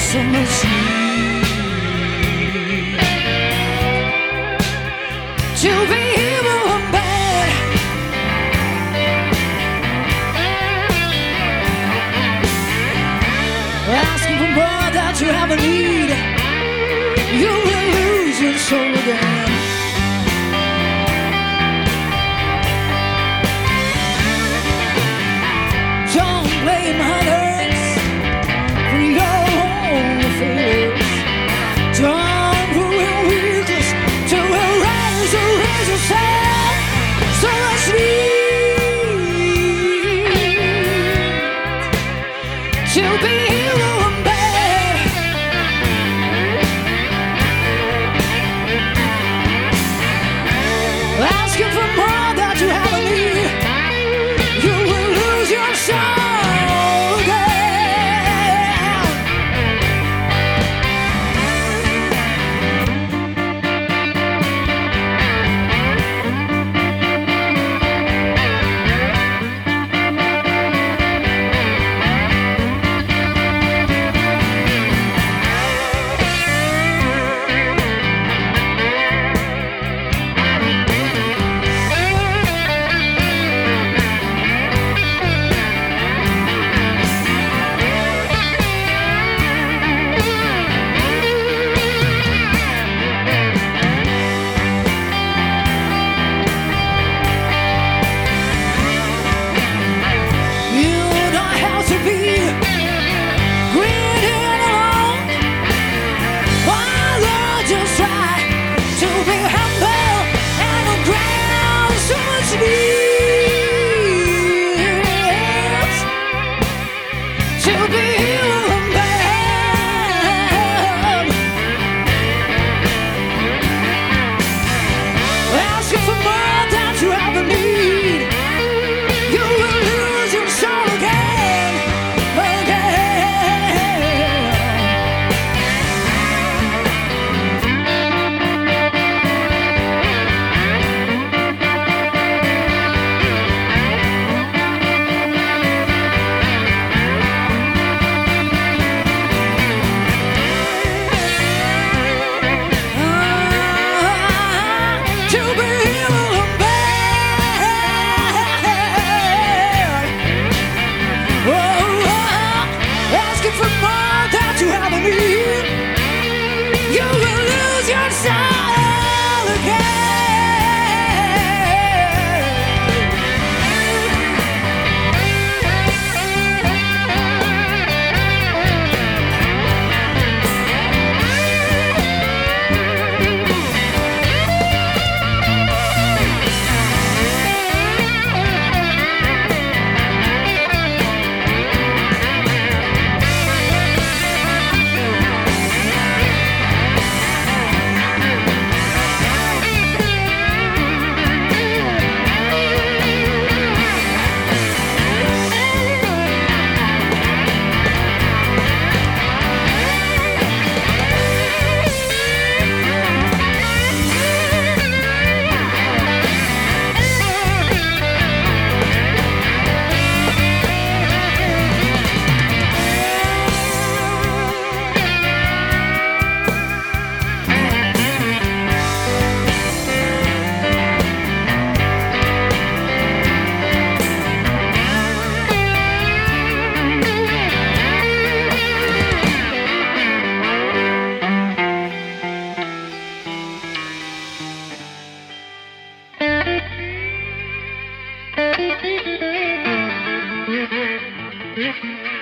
so much need to be evil and bad. Asking for more that you have a need, you will lose your soul again. Don't blame others for your own failures. Don't ruin weakness to erase yourself. So much need to be hero and bad. Asking for more that you haven't need, you will lose your soul again. To be evil and bad. Asking for more that you ever need, you will lose your soul again, you will lose your soul again. Thank you.